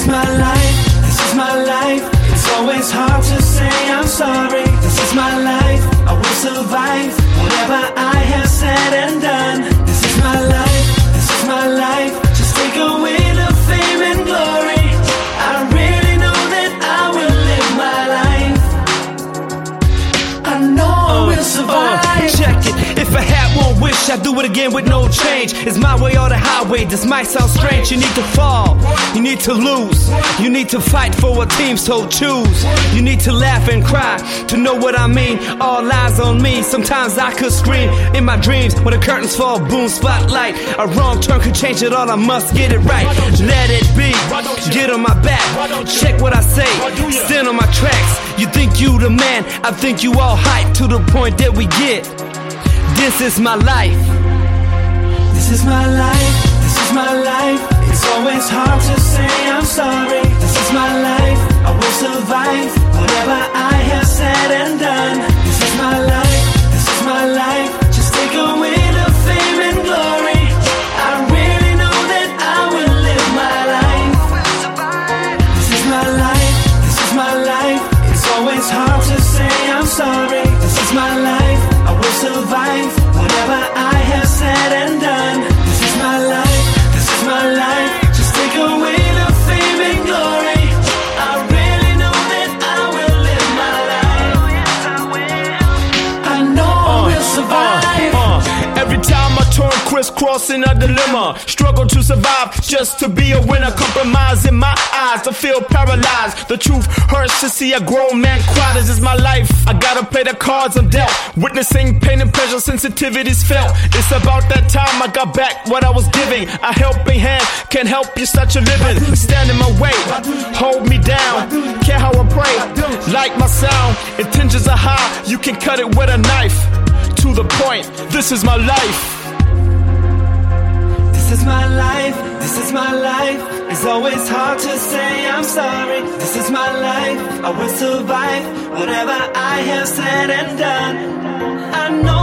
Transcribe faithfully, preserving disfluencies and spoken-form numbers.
is my life, this is my life. It's always hard to say I'm sorry. This is my life, I will survive whatever I have said and done. This is my life, this is my life. Just take away the fame and glory. I really know that I will live my life. I know I will survive. Uh, check it. If I had one wish, I'd do it again with no change. It's my way or the highway. This might sound strange. You need to fall, you need to lose, you need to fight for a team, so choose. You need to laugh and cry to know what I mean. All eyes on me. Sometimes I could scream in my dreams when the curtains fall. Boom, spotlight. A wrong turn could change it all. I must get it right. Let it be. Get on my back. Check what I say. Stand on my tracks. You think you the man? I think you all hype to the point that we get. This is my life. This is my life, this is my life. It's always hard to say I'm sorry. This is my life, I will survive whatever I have said and done. This is my life, this is my life. Just take away the fame and glory. I really know that I will live my life. This is my life, this is my life. It's always hard to say I'm sorry. This is my life, I will survive whatever I have said and done. This is my life, this is my life. Just take away the fame and glory. I really know that I will live my life. Yes, I will. I know I will survive. Uh, uh, every time I turn crisscrossing a dilemma, struggle to survive just to be a winner. Compromise in my eyes to feel paralyzed. The truth hurts to see a grown man cry. This is my life, I gotta play the cards I'm dealt. Witnessing pain and pleasure, sensitivities felt. It's about that time I got back what I was giving. A helping hand can help you start your living. Stand in my way, hold me down. Care how I pray, like my sound. Intentions are high, you can cut it with a knife. To the point, this is my life. This is my life, this is my life. It's always hard to say I'm sorry. This is my life, I will survive whatever I have said and done. I know